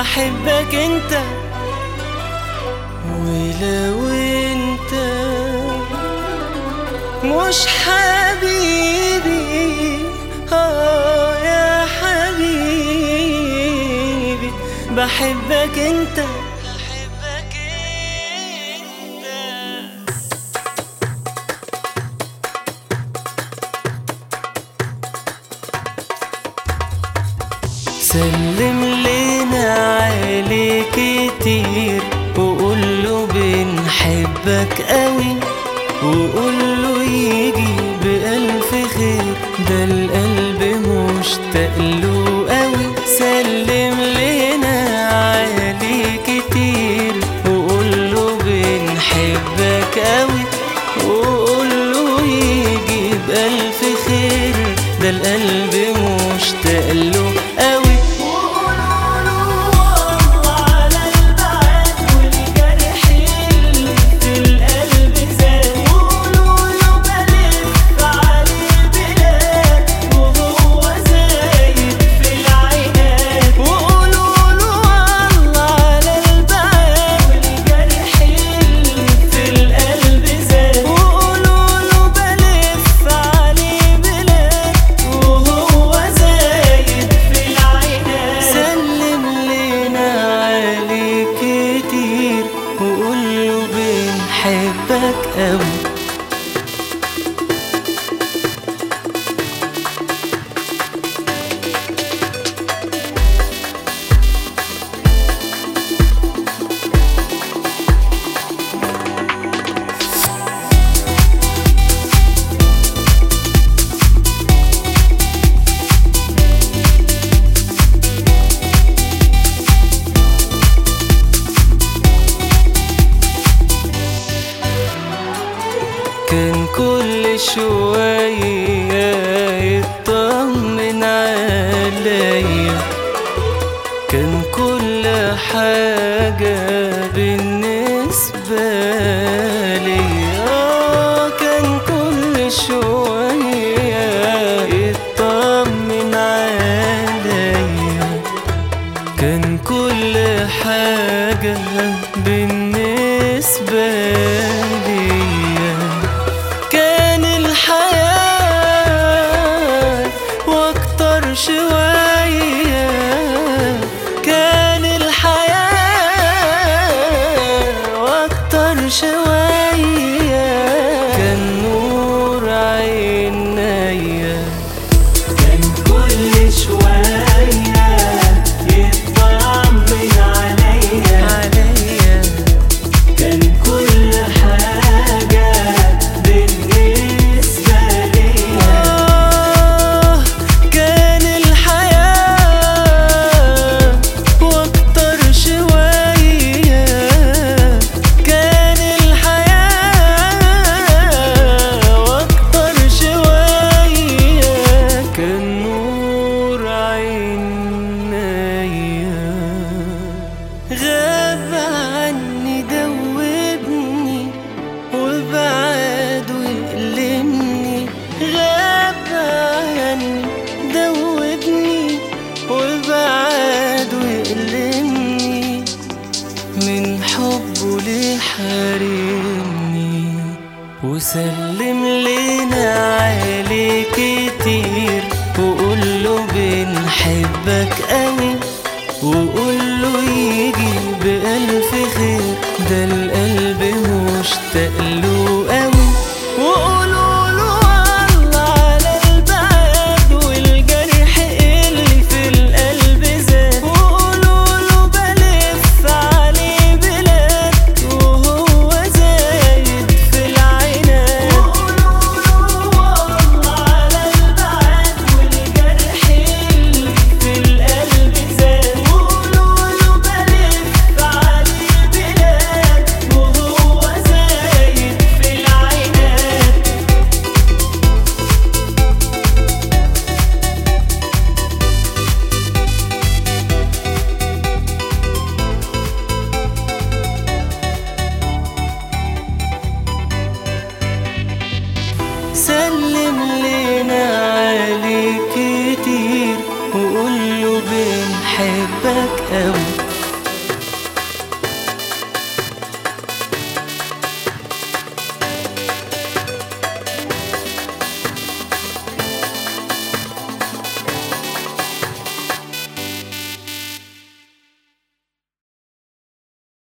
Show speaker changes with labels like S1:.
S1: بحبك انت، ولو انت مش حبيبي يا حبيبي بحبك انت. سلم لنا عليه كتير وقوله بنحبك قوي، وقوله يجي بألف خير، ده القلب مشتاق له قوي. سلم لنا عليه كتير وقوله بنحبك قوي، وقوله يجي بألف خير، ده القلب مشتاق له قوي. بحبك قوي. كان كل شوية يطمن عليا، كان كل حاجة بالنسبة ليا، كان كل شوية يطمن عليا، كان كل حاجة بالنسبة ليا. كان الحياة واكتر شوية، كان الحياة واكتر شوية، كان نور عينيا، كان كل شوية يطمن عليا، كان كل حاجة بالنسبة ليا. كان الحياة واكتر شوية، كان الحياة واكتر شوية، كان نور عينيا. غاب عني دوبني وبعد ويألمني، غاب عني دوبني وبعد ويألمني، من حبه ليه حارمني. وسلم لنا عليه